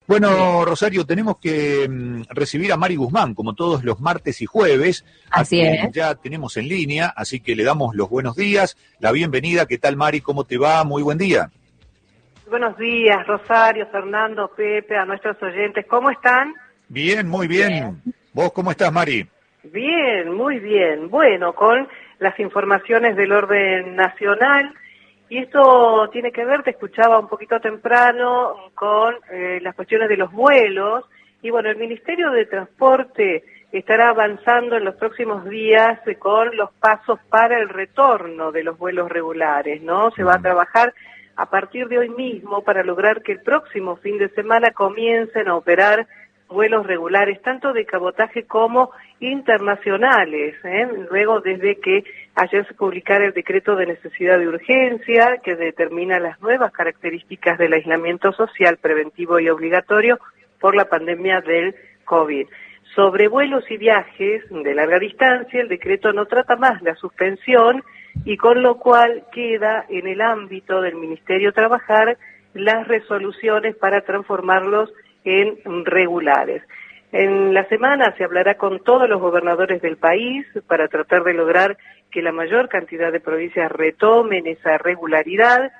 Bueno, Rosario, tenemos que recibir a Mari Guzmán, como todos los martes y jueves, Así a quien es. ya tenemos en línea, así que le damos los buenos días, la bienvenida. ¿Qué tal, Mari? ¿Cómo te va? Muy buen día. Buenos días, Rosario, Fernando, Pepe, a nuestros oyentes. ¿Cómo están? Bien, muy bien. ¿Vos cómo estás, Mari? Bien, muy bien. Bueno, con las informaciones del orden nacional. Y esto tiene que ver, te escuchaba un poquito temprano, con las cuestiones de los vuelos. Y bueno, el Ministerio de Transporte estará avanzando en los próximos días con los pasos para el retorno de los vuelos regulares, ¿no? Se va a trabajar a partir de hoy mismo para lograr que el próximo fin de semana comiencen a operar vuelos regulares, tanto de cabotaje como internacionales, luego desde que ayer se publicara el decreto de necesidad de urgencia que determina las nuevas características del aislamiento social preventivo y obligatorio por la pandemia del COVID. Sobre vuelos y viajes de larga distancia, el decreto no trata más la suspensión y con lo cual queda en el ámbito del Ministerio trabajar las resoluciones para transformarlos en regulares. En la semana se hablará con todos los gobernadores del país para tratar de lograr que la mayor cantidad de provincias retomen esa regularidad.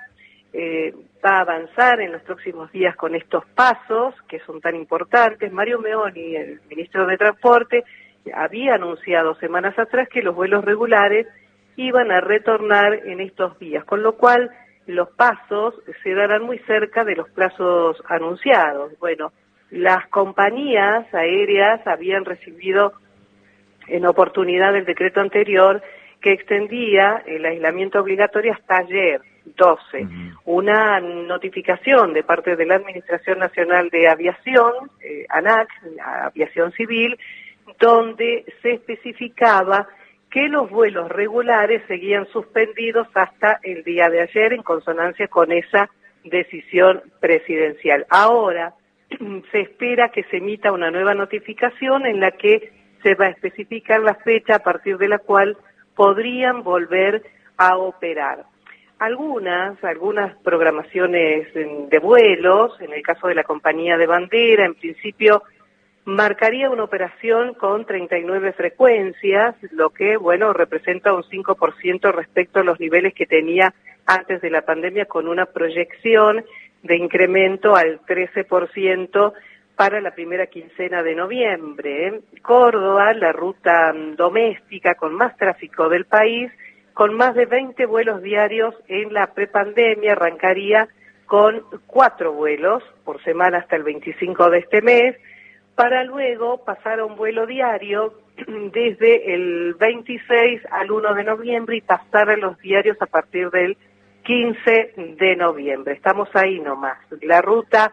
Va a avanzar en los próximos días con estos pasos que son tan importantes. Mario Meoni, el ministro de Transporte, había anunciado semanas atrás que los vuelos regulares iban a retornar en estos días, con lo cual los pasos se darán muy cerca de los plazos anunciados. Bueno, las compañías aéreas habían recibido en oportunidad del decreto anterior que extendía el aislamiento obligatorio hasta ayer, 12. Una notificación de parte de la Administración Nacional de Aviación, ANAC, Aviación Civil, donde se especificaba que los vuelos regulares seguían suspendidos hasta el día de ayer en consonancia con esa decisión presidencial. Ahora se espera que se emita una nueva notificación en la que se va a especificar la fecha a partir de la cual podrían volver a operar. Algunas programaciones de vuelos, en el caso de la compañía de bandera, en principio marcaría una operación con 39 frecuencias, lo que, bueno, representa un 5% respecto a los niveles que tenía antes de la pandemia, con una proyección de incremento al 13% para la primera quincena de noviembre. Córdoba, la ruta doméstica con más tráfico del país, con más de 20 vuelos diarios en la prepandemia, arrancaría con 4 vuelos por semana hasta el 25 de este mes, para luego pasar a un vuelo diario desde el 26 al 1 de noviembre y pasar a los diarios a partir del 15 de noviembre. Estamos ahí nomás. La ruta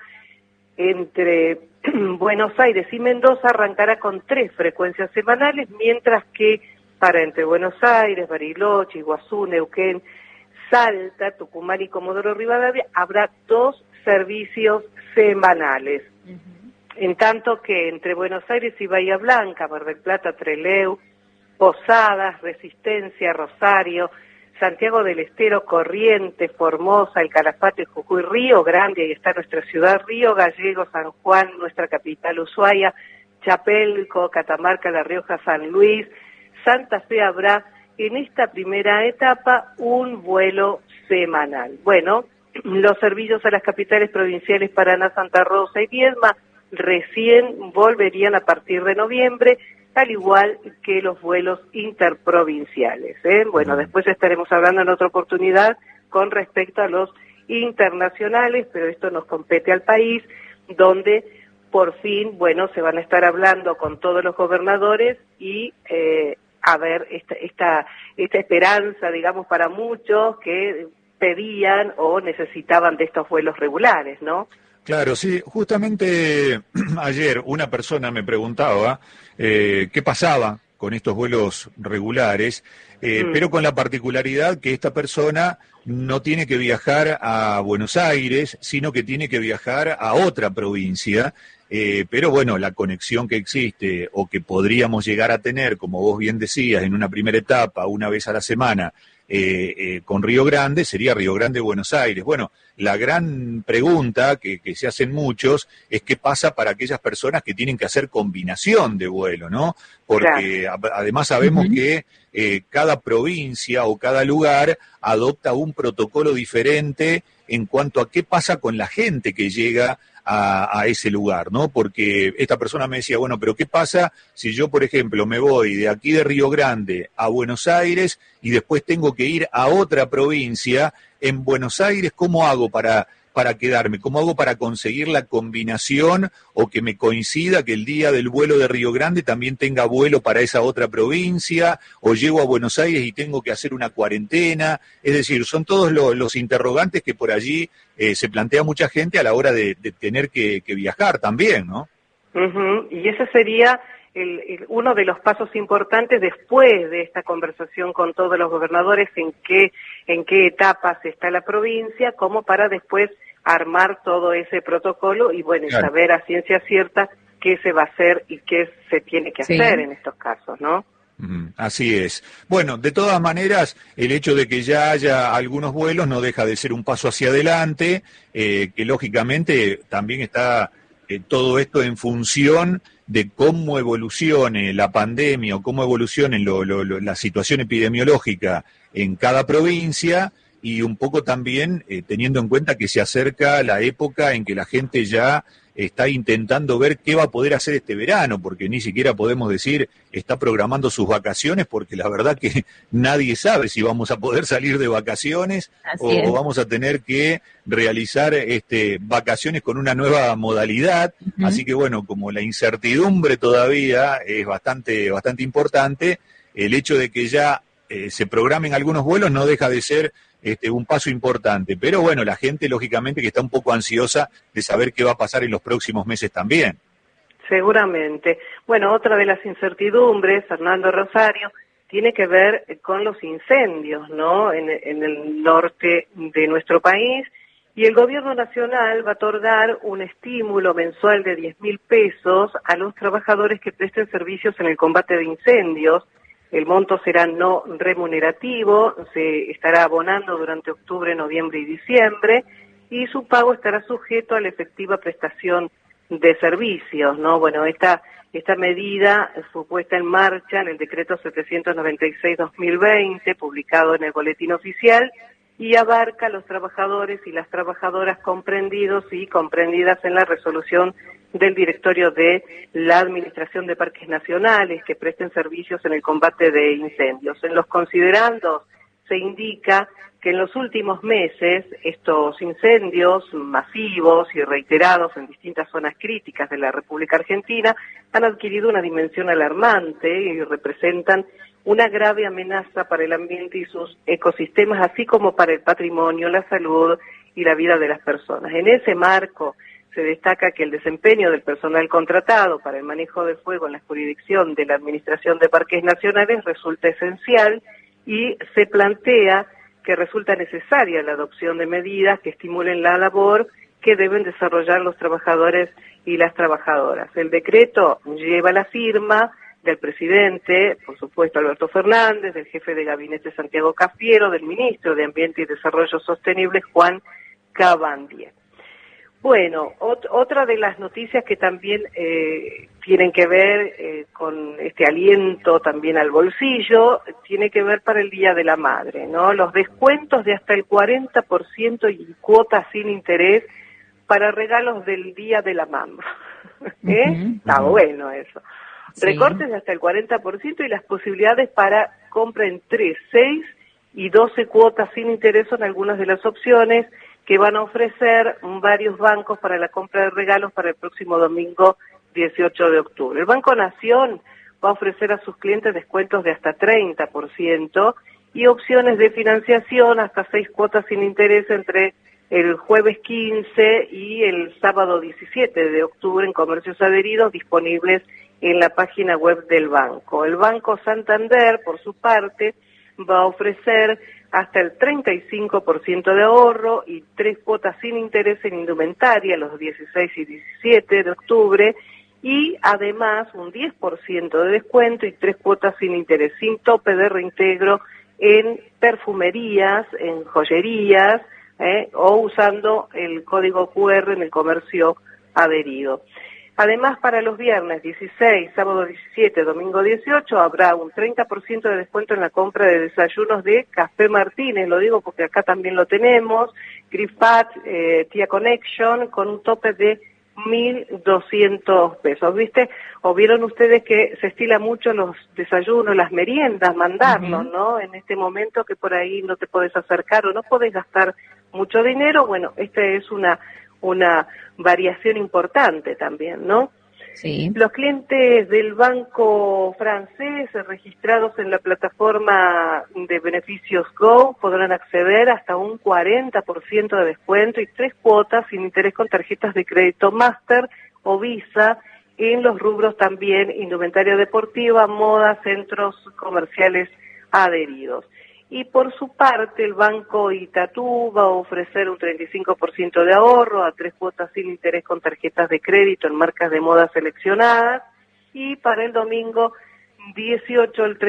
entre Buenos Aires y Mendoza arrancará con 3 frecuencias semanales, mientras que para entre Buenos Aires, Bariloche, Iguazú, Neuquén, Salta, Tucumán y Comodoro Rivadavia habrá 2 servicios semanales. En tanto que entre Buenos Aires y Bahía Blanca, Mar del Plata, Trelew, Posadas, Resistencia, Rosario, Santiago del Estero, Corrientes, Formosa, El Calafate, Jujuy, Río Grande, ahí está nuestra ciudad, Río Gallegos, San Juan, nuestra capital Ushuaia, Chapelco, Catamarca, La Rioja, San Luis, Santa Fe habrá en esta primera etapa un vuelo semanal. Bueno, los servicios a las capitales provinciales Paraná, Santa Rosa y Viedma recién volverían a partir de noviembre, al igual que los vuelos interprovinciales. Bueno, después estaremos hablando en otra oportunidad con respecto a los internacionales, pero esto nos compete al país, donde por fin, bueno, se van a estar hablando con todos los gobernadores y a ver esta esperanza, digamos, para muchos que pedían o necesitaban de estos vuelos regulares, ¿no? Claro, sí, justamente ayer una persona me preguntaba qué pasaba con estos vuelos regulares pero con la particularidad que esta persona no tiene que viajar a Buenos Aires, sino que tiene que viajar a otra provincia. Pero bueno, la conexión que existe o que podríamos llegar a tener, como vos bien decías, en una primera etapa, una vez a la semana, con Río Grande, sería Río Grande-Buenos Aires. Bueno, la gran pregunta que se hacen muchos es qué pasa para aquellas personas que tienen que hacer combinación de vuelo, ¿no? Porque además sabemos que cada provincia o cada lugar adopta un protocolo diferente en cuanto a qué pasa con la gente que llega a ese lugar, ¿no? Porque esta persona me decía, bueno, pero ¿qué pasa si yo, por ejemplo, me voy de aquí de Río Grande a Buenos Aires y después tengo que ir a otra provincia? En Buenos Aires, ¿cómo hago para quedarme? ¿Cómo hago para conseguir la combinación o que me coincida que el día del vuelo de Río Grande también tenga vuelo para esa otra provincia? ¿O llego a Buenos Aires y tengo que hacer una cuarentena? Es decir, son todos los interrogantes que por allí se plantea mucha gente a la hora de tener que viajar también, ¿no? Y ese sería uno de los pasos importantes después de esta conversación con todos los gobernadores, en qué etapas está la provincia, como para después armar todo ese protocolo y bueno, Claro. saber a ciencia cierta qué se va a hacer y qué se tiene que hacer en estos casos, ¿no? Así es. Bueno, de todas maneras, el hecho de que ya haya algunos vuelos no deja de ser un paso hacia adelante, que lógicamente también está todo esto en función de cómo evolucione la pandemia o cómo evolucione la situación epidemiológica en cada provincia y un poco también teniendo en cuenta que se acerca la época en que la gente ya está intentando ver qué va a poder hacer este verano, porque ni siquiera podemos decir está programando sus vacaciones, porque la verdad que nadie sabe si vamos a poder salir de vacaciones o vamos a tener que realizar vacaciones con una nueva modalidad. Así que bueno, como la incertidumbre todavía es bastante importante, el hecho de que ya se programen algunos vuelos no deja de ser un paso importante, pero bueno, la gente lógicamente que está un poco ansiosa de saber qué va a pasar en los próximos meses también. Seguramente. Bueno, otra de las incertidumbres, Fernando Rosario, tiene que ver con los incendios, ¿no? En el norte de nuestro país, y el gobierno nacional va a otorgar un estímulo mensual de 10.000 pesos a los trabajadores que presten servicios en el combate de incendios. El monto será no remunerativo, se estará abonando durante octubre, noviembre y diciembre, y su pago estará sujeto a la efectiva prestación de servicios, ¿no? Bueno, esta medida fue puesta en marcha en el decreto 796/2020, publicado en el Boletín Oficial, y abarca a los trabajadores y las trabajadoras comprendidos y comprendidas en la resolución del directorio de la Administración de Parques Nacionales que presten servicios en el combate de incendios. En los considerandos se indica que en los últimos meses estos incendios masivos y reiterados en distintas zonas críticas de la República Argentina han adquirido una dimensión alarmante y representan una grave amenaza para el ambiente y sus ecosistemas, así como para el patrimonio, la salud y la vida de las personas. En ese marco se destaca que el desempeño del personal contratado para el manejo del fuego en la jurisdicción de la Administración de Parques Nacionales resulta esencial y se plantea que resulta necesaria la adopción de medidas que estimulen la labor que deben desarrollar los trabajadores y las trabajadoras. El decreto lleva la firma del presidente, por supuesto Alberto Fernández, del jefe de gabinete Santiago Cafiero, del ministro de Ambiente y Desarrollo Sostenible Juan Cabandier. Bueno, otra de las noticias que también tienen que ver con este aliento también al bolsillo, tiene que ver para el Día de la Madre, ¿no? Los descuentos de hasta el 40% y cuotas sin interés para regalos del Día de la Mamá. Está bueno eso. Sí. Recortes de hasta el 40% y las posibilidades para compra en 3, 6 y 12 cuotas sin interés son algunas de las opciones que van a ofrecer varios bancos para la compra de regalos para el próximo domingo 18 de octubre. El Banco Nación va a ofrecer a sus clientes descuentos de hasta 30% y opciones de financiación hasta 6 cuotas sin interés entre el jueves 15 y el sábado 17 de octubre en comercios adheridos disponibles en la página web del banco. El Banco Santander, por su parte, va a ofrecer hasta el 35% de ahorro y 3 cuotas sin interés en indumentaria los 16 y 17 de octubre, y además un 10% de descuento y 3 cuotas sin interés, sin tope de reintegro en perfumerías, en joyerías, o usando el código QR en el comercio adherido. Además, para los viernes 16, sábado 17, domingo 18, habrá un 30% de descuento en la compra de desayunos de Café Martínez, lo digo porque acá también lo tenemos, Grifat, Tia Connection, con un tope de 1.200 pesos, ¿viste? O vieron ustedes que se estila mucho los desayunos, las meriendas, mandarlos, ¿no? En este momento que por ahí no te podés acercar o no podés gastar mucho dinero, bueno, esta es una variación importante también, ¿no? Sí. Los clientes del banco francés registrados en la plataforma de beneficios Go podrán acceder hasta un 40% de descuento y 3 cuotas sin interés con tarjetas de crédito Master o Visa en los rubros también indumentaria deportiva, moda, centros comerciales adheridos. Y por su parte, el Banco Itaú va a ofrecer un 35% de ahorro a 3 cuotas sin interés con tarjetas de crédito en marcas de moda seleccionadas. Y para el domingo 18, el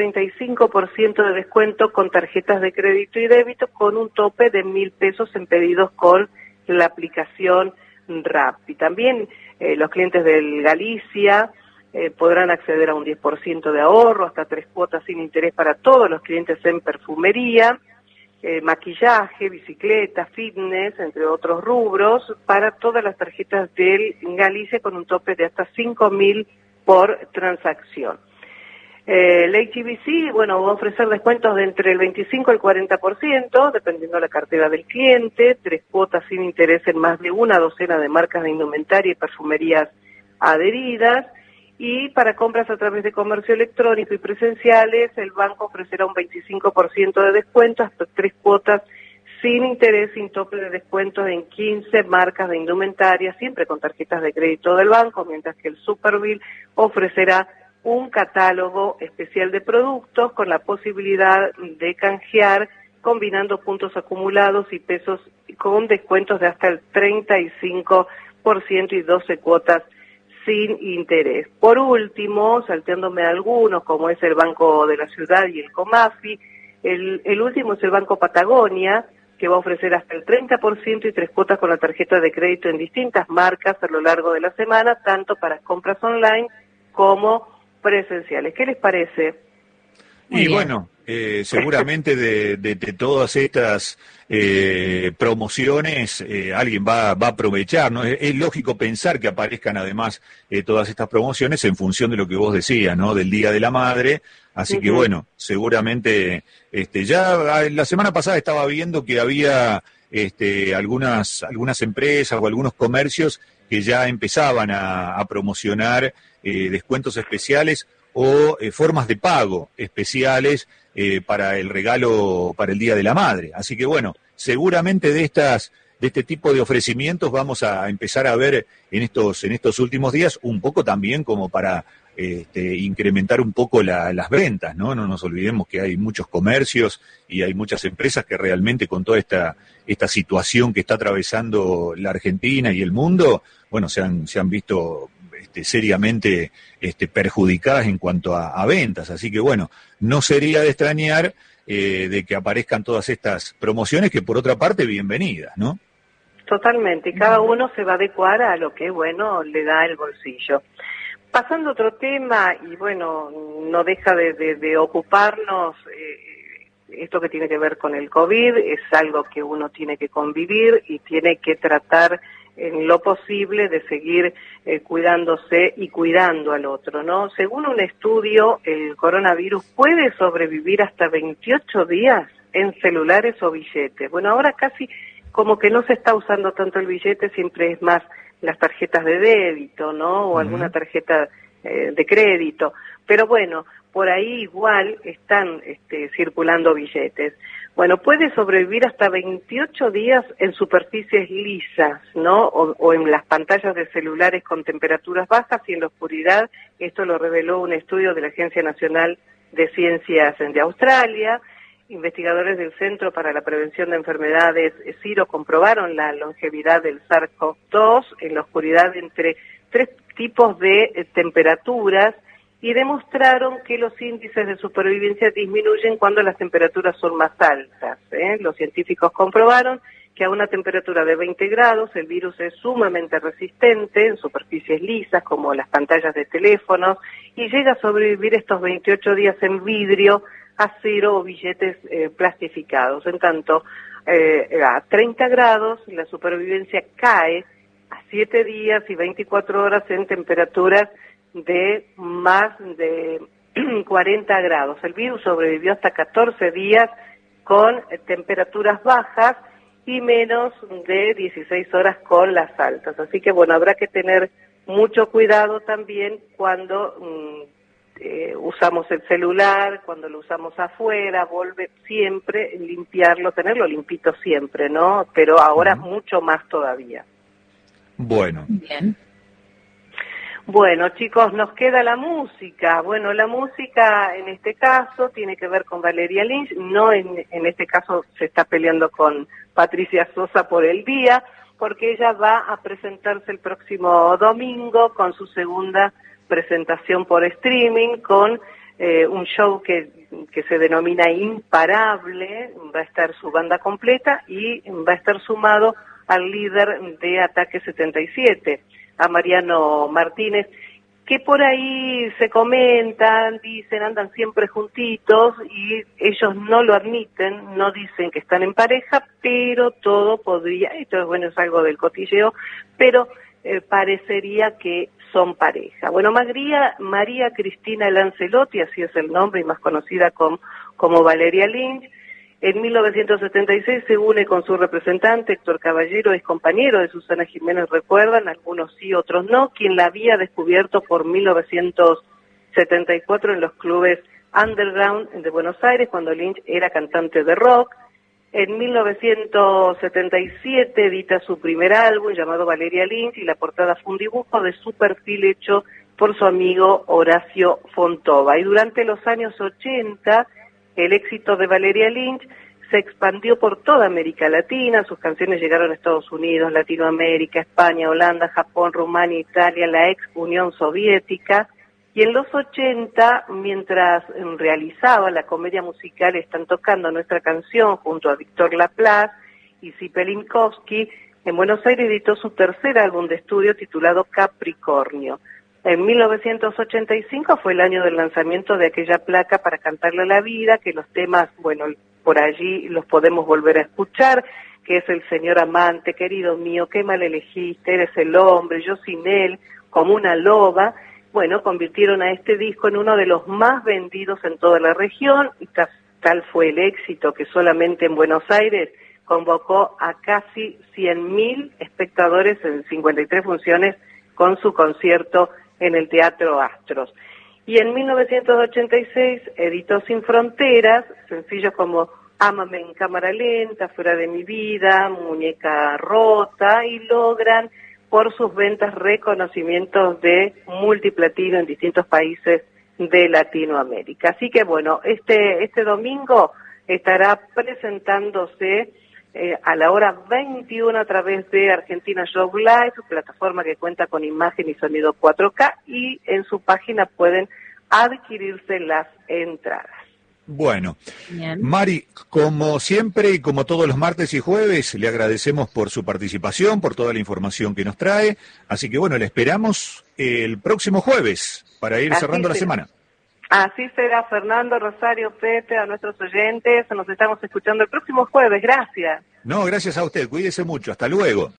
35% de descuento con tarjetas de crédito y débito con un tope de 1.000 pesos en pedidos con la aplicación Rappi. También los clientes del Galicia podrán acceder a un 10% de ahorro, hasta 3 cuotas sin interés para todos los clientes en perfumería, maquillaje, bicicleta, fitness, entre otros rubros, para todas las tarjetas del Galicia con un tope de hasta 5.000 por transacción. El HSBC, bueno, va a ofrecer descuentos de entre el 25 y el 40%, dependiendo de la cartera del cliente, 3 cuotas sin interés en más de una docena de marcas de indumentaria y perfumerías adheridas. Y para compras a través de comercio electrónico y presenciales, el banco ofrecerá un 25% de descuento, hasta 3 cuotas sin interés, sin tope de descuentos en 15 marcas de indumentaria, siempre con tarjetas de crédito del banco, mientras que el Superbill ofrecerá un catálogo especial de productos con la posibilidad de canjear, combinando puntos acumulados y pesos con descuentos de hasta el 35% y 12 cuotas sin interés. Por último, salteándome algunos, como es el Banco de la Ciudad y el Comafi, el último es el Banco Patagonia, que va a ofrecer hasta el 30% y 3 cuotas con la tarjeta de crédito en distintas marcas a lo largo de la semana, tanto para compras online como presenciales. ¿Qué les parece? Y bueno, seguramente de todas estas promociones alguien va a aprovechar, ¿no? Es lógico pensar que aparezcan además todas estas promociones en función de lo que vos decías, ¿no? Del Día de la Madre, así que bueno, seguramente ya la semana pasada estaba viendo que había algunas empresas o algunos comercios que ya empezaban a promocionar descuentos especiales o formas de pago especiales para el regalo para el Día de la Madre. Así que bueno, seguramente de este tipo de ofrecimientos vamos a empezar a ver en estos últimos días, un poco también como para incrementar un poco las ventas, ¿no? No nos olvidemos que hay muchos comercios y hay muchas empresas que realmente con toda esta situación que está atravesando la Argentina y el mundo, bueno, se han visto seriamente perjudicadas en cuanto a ventas. Así que bueno, no sería de extrañar de que aparezcan todas estas promociones que por otra parte bienvenidas, ¿no? Totalmente, y cada uno se va a adecuar a lo que, bueno, le da el bolsillo. Pasando a otro tema, y bueno, no deja de ocuparnos esto que tiene que ver con el COVID, es algo que uno tiene que convivir y tiene que tratar en lo posible de seguir cuidándose y cuidando al otro, ¿no? Según un estudio, el coronavirus puede sobrevivir hasta 28 días en celulares o billetes. Bueno, ahora casi como que no se está usando tanto el billete, siempre es más las tarjetas de débito, ¿no? O alguna tarjeta de crédito. Pero bueno, por ahí igual están circulando billetes. Bueno, puede sobrevivir hasta 28 días en superficies lisas, ¿no? O en las pantallas de celulares con temperaturas bajas y en la oscuridad. Esto lo reveló un estudio de la Agencia Nacional de Ciencias de Australia. investigadores del Centro para la Prevención de Enfermedades, CIRO, comprobaron la longevidad del SARS-CoV-2 en la oscuridad entre 3 tipos de temperaturas y demostraron que los índices de supervivencia disminuyen cuando las temperaturas son más altas. Los científicos comprobaron que a una temperatura de 20 grados el virus es sumamente resistente en superficies lisas como las pantallas de teléfonos y llega a sobrevivir estos 28 días en vidrio, acero o billetes plastificados. En tanto, a 30 grados la supervivencia cae a 7 días y 24 horas en temperaturas de más de 40 grados. El virus sobrevivió hasta 14 días con temperaturas bajas y menos de 16 horas con las altas. Así que, bueno, habrá que tener mucho cuidado también cuando usamos el celular, cuando lo usamos afuera, siempre limpiarlo, tenerlo limpito siempre, ¿no? Pero ahora mucho más todavía. Bueno. Bien. Bueno, chicos, nos queda la música. Bueno, la música en este caso tiene que ver con Valeria Lynch, no en este caso se está peleando con Patricia Sosa por el día, porque ella va a presentarse el próximo domingo con su segunda presentación por streaming, con un show que se denomina Imparable. Va a estar su banda completa y va a estar sumado al líder de Ataque 77, a Mariano Martínez, que por ahí se comentan, dicen, andan siempre juntitos y ellos no lo admiten, no dicen que están en pareja, pero todo podría, esto es bueno, es algo del cotilleo, pero parecería que son pareja. Bueno, María Cristina Lancelotti, así es el nombre y más conocida como Valeria Lynch, en 1976 se une con su representante, Héctor Caballero, es compañero de Susana Jiménez, recuerdan, algunos sí, otros no, quien la había descubierto por 1974 en los clubes underground de Buenos Aires, cuando Lynch era cantante de rock. En 1977 edita su primer álbum llamado Valeria Lynch y la portada fue un dibujo de su perfil hecho por su amigo Horacio Fontova. Y durante los años 80, el éxito de Valeria Lynch se expandió por toda América Latina, sus canciones llegaron a Estados Unidos, Latinoamérica, España, Holanda, Japón, Rumania, Italia, la ex Unión Soviética, y en los 80, mientras realizaba la comedia musical Están tocando nuestra canción junto a Víctor Laplace y Zipe Linkowski, en Buenos Aires editó su tercer álbum de estudio titulado Capricornio. En 1985 fue el año del lanzamiento de aquella placa Para cantarle a la vida, que los temas, bueno, por allí los podemos volver a escuchar, que es El señor amante, Querido mío, Qué mal elegiste, Eres el hombre, Yo sin él, Como una loba. Bueno, convirtieron a este disco en uno de los más vendidos en toda la región, y tal fue el éxito que solamente en Buenos Aires convocó a casi 100.000 espectadores en 53 funciones con su concierto en el Teatro Astros. Y en 1986 editó Sin Fronteras, sencillos como Ámame en cámara lenta, Fuera de mi vida, Muñeca rota, y logran por sus ventas reconocimientos de multiplatino en distintos países de Latinoamérica. Así que bueno, este domingo estará presentándose a la hora 21 a través de Argentina Show Live, plataforma que cuenta con imagen y sonido 4K, y en su página pueden adquirirse las entradas. Bueno, Bien. Mari, como siempre y como todos los martes y jueves, le agradecemos por su participación, por toda la información que nos trae, así que bueno, le esperamos el próximo jueves para ir cerrando la semana. Así será, Fernando, Rosario, Pepe, a nuestros oyentes, nos estamos escuchando el próximo jueves, gracias. No, gracias a usted, cuídese mucho, hasta luego.